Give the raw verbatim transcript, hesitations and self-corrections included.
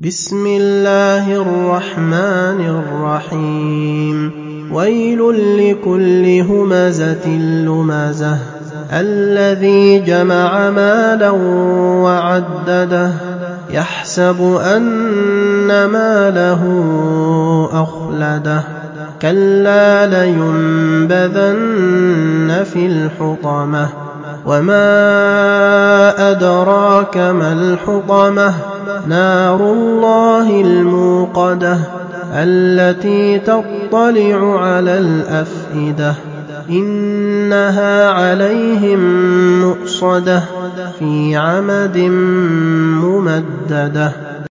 بسم الله الرحمن الرحيم ويل لكل همزة لمزة الذي جمع مالا وعدده يحسب أن ماله أخلده كلا لينبذن في الحطمة وما أدراك ما الحطمة نار الله الموقدة التي تطلع على الأفئدة إنها عليهم مؤصدة في عمد ممددة.